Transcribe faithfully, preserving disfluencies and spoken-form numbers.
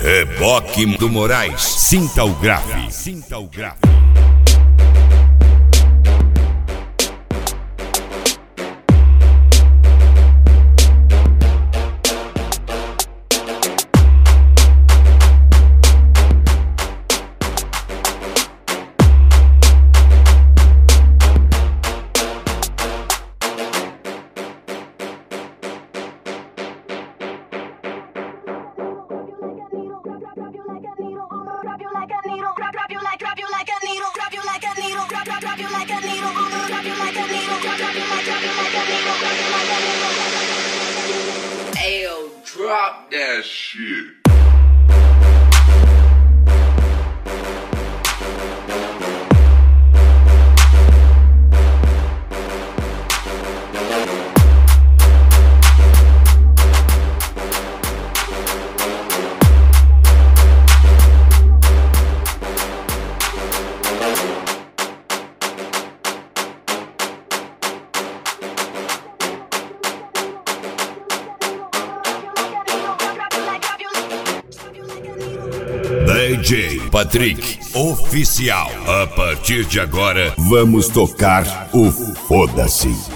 Reboque do Moraes. Sinta o grave. Sinta o grave. Ayo, drop that shit. D J Patrick Oficial. A partir de agora, vamos tocar o Foda-se.